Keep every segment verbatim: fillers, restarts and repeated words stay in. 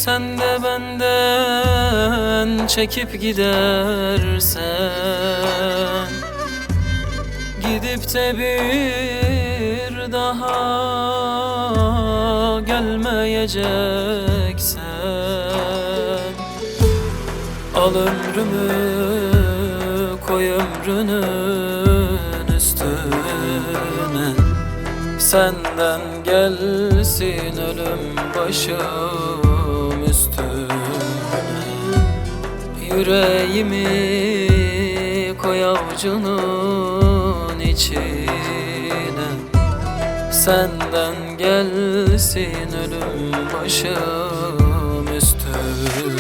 Sen de benden çekip gidersen, gidip de bir daha gelmeyeceksen, al ömrümü koy ömrünün üstüne. Senden gelsin ölüm başım üstüne. Yüreğimi koy avucunun içine. Senden gelsin ölüm başım üstüne.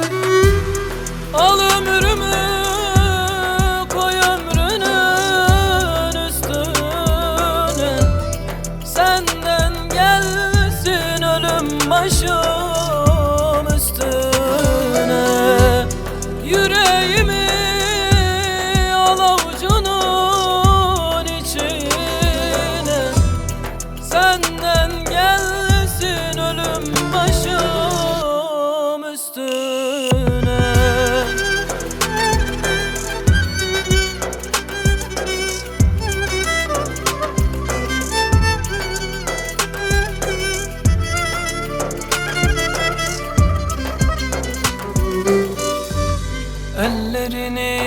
Al ömrümü koy ömrünün üstüne. Senden gelsin ölüm başım üstüne. Yüreğimi al avucunun içine. Senden gelsin ölüm başım üstüne. Ellerini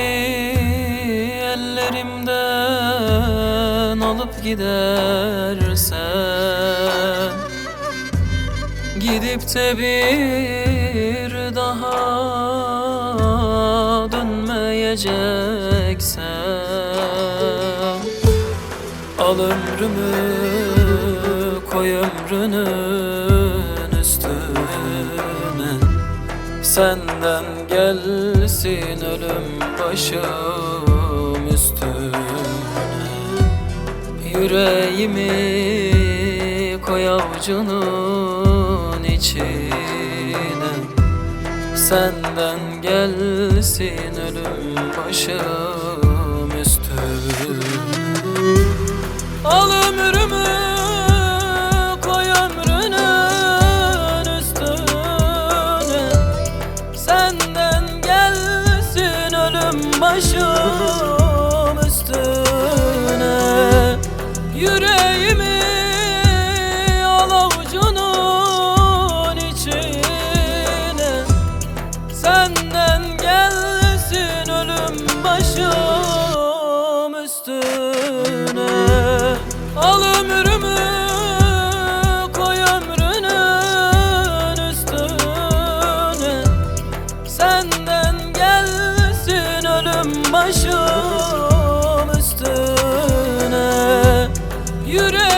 ellerimden alıp gidersen, gidip de bir daha dönmeyeceksen, al ömrümü koy ömrünün üstüne. Senden gelsin ölüm başım üstüne. Yüreğimi koy avucunun içine. Senden gelsin ölüm başım üstüne. Al ömrümü koy ömrünün üstüne. Senden gelsin ölüm başım üstüne. Yüreğimi al avucunun içine. Senden gelsin ölüm başım üstüne. Al ömrümü koy ömrünün üstüne. Senden gelsin ölüm başım üstüne. Yüreğimi